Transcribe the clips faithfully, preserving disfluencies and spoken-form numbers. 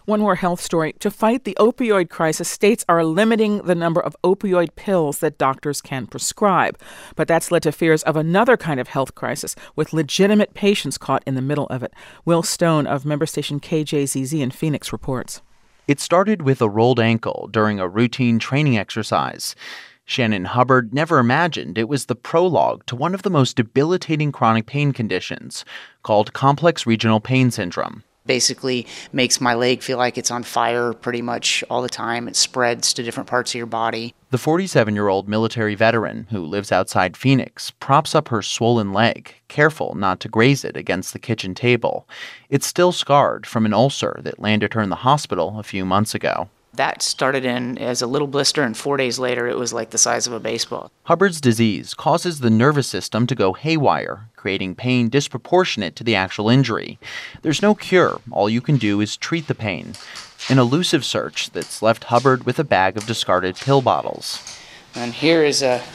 One more health story. To fight the opioid crisis, states are limiting the number of opioid pills that doctors can prescribe. But that's led to fears of another kind of health crisis, with legitimate patients caught in the middle of it. Will Stone of member station K J Z Z in Phoenix reports. It started with a rolled ankle during a routine training exercise. Shannon Hubbard never imagined it was the prologue to one of the most debilitating chronic pain conditions, called complex regional pain syndrome. Basically makes my leg feel like it's on fire pretty much all the time. It spreads to different parts of your body. The forty-seven-year-old military veteran who lives outside Phoenix props up her swollen leg, careful not to graze it against the kitchen table. It's still scarred from an ulcer that landed her in the hospital a few months ago. That started in as a little blister, and four days later, it was like the size of a baseball. Hubbard's disease causes the nervous system to go haywire, creating pain disproportionate to the actual injury. There's no cure. All you can do is treat the pain. An elusive search that's left Hubbard with a bag of discarded pill bottles. And here is a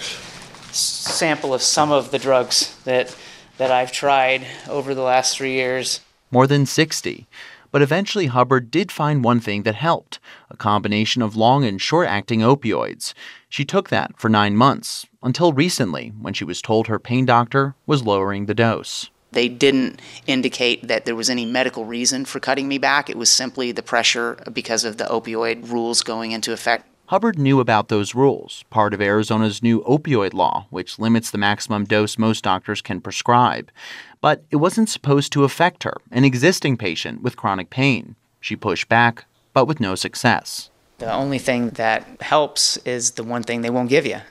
sample of some of the drugs that, that I've tried over the last three years. More than sixty. But eventually Hubbard did find one thing that helped, a combination of long and short-acting opioids. She took that for nine months, until recently, when she was told her pain doctor was lowering the dose. They didn't indicate that there was any medical reason for cutting me back. It was simply the pressure because of the opioid rules going into effect. Hubbard knew about those rules, part of Arizona's new opioid law, which limits the maximum dose most doctors can prescribe. But it wasn't supposed to affect her, an existing patient with chronic pain. She pushed back, but with no success. The only thing that helps is the one thing they won't give you.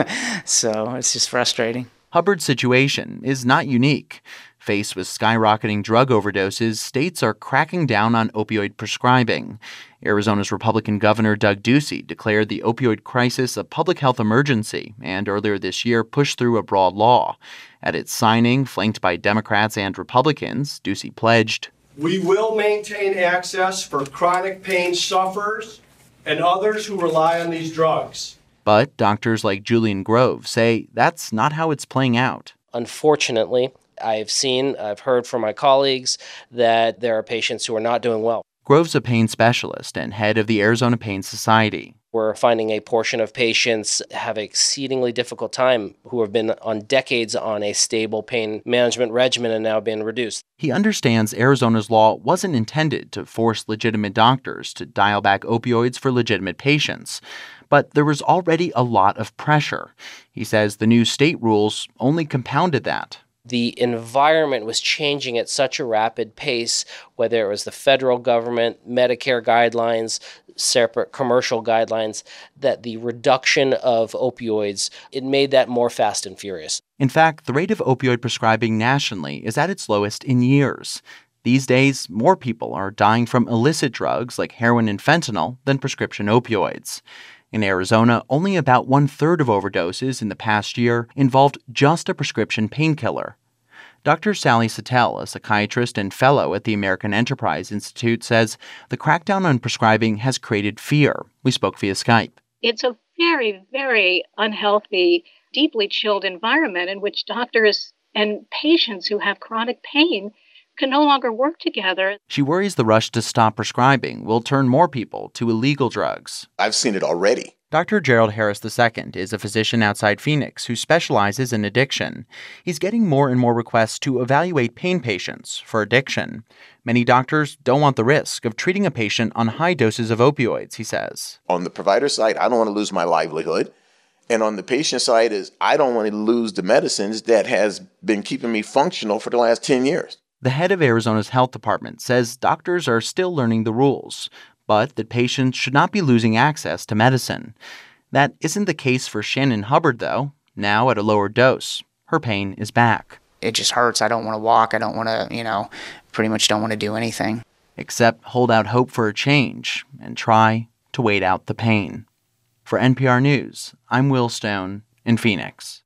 So it's just frustrating. Hubbard's situation is not unique. Faced with skyrocketing drug overdoses, states are cracking down on opioid prescribing. Arizona's Republican Governor Doug Ducey declared the opioid crisis a public health emergency and earlier this year pushed through a broad law. At its signing, flanked by Democrats and Republicans, Ducey pledged, "We will maintain access for chronic pain sufferers and others who rely on these drugs." But doctors like Julian Grove say that's not how it's playing out. Unfortunately, I've seen, I've heard from my colleagues that there are patients who are not doing well. Grove's a pain specialist and head of the Arizona Pain Society. We're finding a portion of patients have an exceedingly difficult time who have been on decades on a stable pain management regimen and now been reduced. He understands Arizona's law wasn't intended to force legitimate doctors to dial back opioids for legitimate patients. But there was already a lot of pressure. He says the new state rules only compounded that. The environment was changing at such a rapid pace, whether it was the federal government, Medicare guidelines, separate commercial guidelines, that the reduction of opioids, it made that more fast and furious. In fact, the rate of opioid prescribing nationally is at its lowest in years. These days, more people are dying from illicit drugs like heroin and fentanyl than prescription opioids. In Arizona, only about one-third of overdoses in the past year involved just a prescription painkiller. Doctor Sally Sattel, a psychiatrist and fellow at the American Enterprise Institute, says the crackdown on prescribing has created fear. We spoke via Skype. It's a very, very unhealthy, deeply chilled environment in which doctors and patients who have chronic pain can no longer work together. She worries the rush to stop prescribing will turn more people to illegal drugs. I've seen it already. Doctor Gerald Harris the Second is a physician outside Phoenix who specializes in addiction. He's getting more and more requests to evaluate pain patients for addiction. Many doctors don't want the risk of treating a patient on high doses of opioids, he says. On the provider side, I don't want to lose my livelihood. And on the patient side is I don't want to lose the medicines that has been keeping me functional for the last ten years. The head of Arizona's health department says doctors are still learning the rules, but that patients should not be losing access to medicine. That isn't the case for Shannon Hubbard, though. Now at a lower dose, her pain is back. It just hurts. I don't want to walk. I don't want to, you know, pretty much don't want to do anything. Except hold out hope for a change and try to wait out the pain. For N P R News, I'm Will Stone in Phoenix.